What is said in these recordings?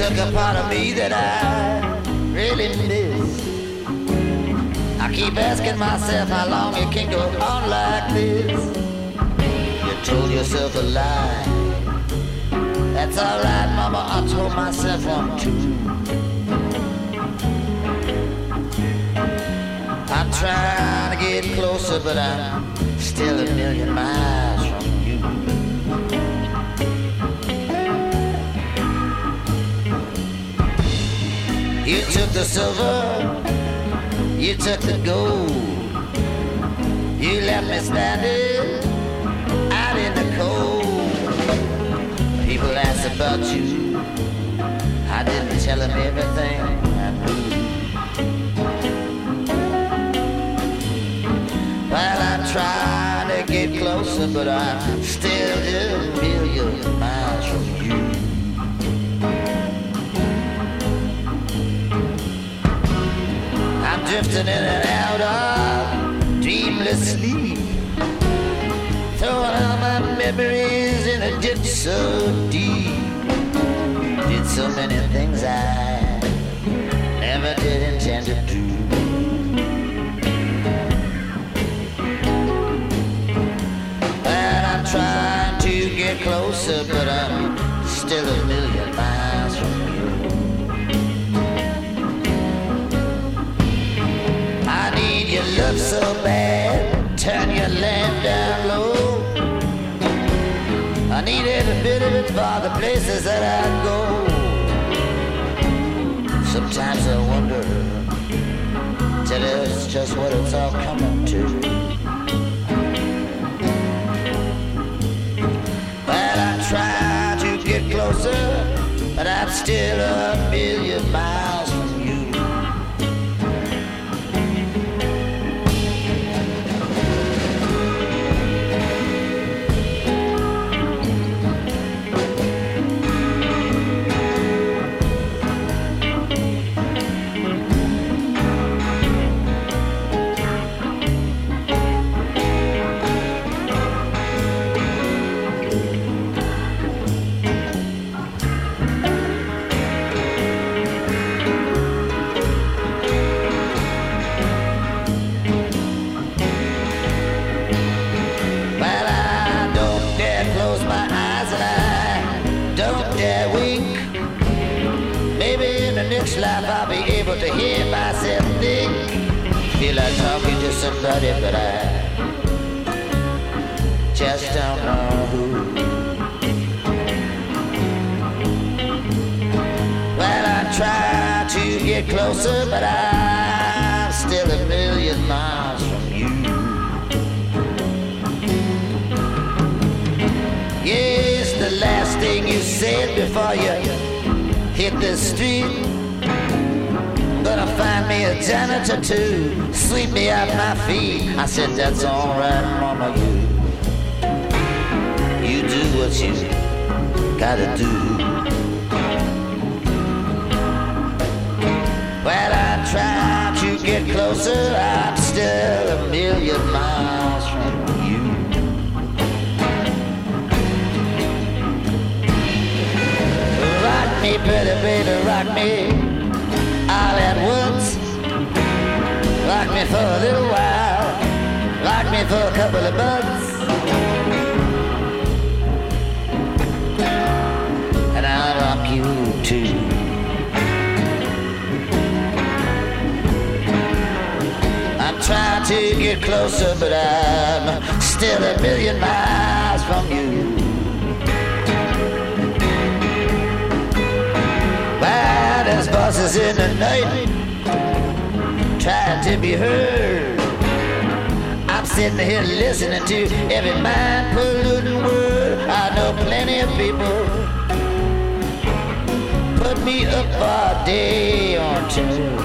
took a part of me that I really miss. I keep asking myself how long it can go on like this. You told yourself a lie. That's alright, mama, I told myself one too. I'm trying to get closer, but I'm still a million miles from you. You took the silver, you took the gold. You left me standing out in the cold. People asked about you, I didn't tell them everything I knew. Well, I'm trying to get closer, but I'm still a million miles from you. I'm drifting in and out of dreamless sleep, throwing all my memories in a ditch so deep. Did so many things I never did intend to do. Trying to get closer, but I'm still a million miles from you. I need your love so bad, turn your land down low. I need every bit of it for the places that I go. Sometimes I wonder, tell us just what it's all coming to. Try to get closer, but I'm still a million miles from you. Life I'll be able to hear myself think. Feel like talking to somebody, but I just don't know who. Well, I try to get closer, but I'm still a million miles from you. Yes, the last thing you said before you hit the street. Gonna find me a janitor to sweep me off my feet. I said, that's alright, mama, you do what you gotta do. Well, I try to get closer, I'm still a million miles from you. Rock me, pretty baby, rock me all at once. Rock me for a little while, rock me for a couple of months, and I'll rock you too. I'm trying to get closer, but I'm still a million miles from you. There's voices in the night trying to be heard. I'm sitting here listening to every mind-polluting word. I know plenty of people put me up for a day or two.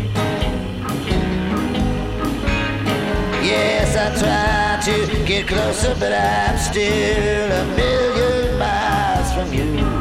Yes, I try to get closer, but I'm still a million miles from you.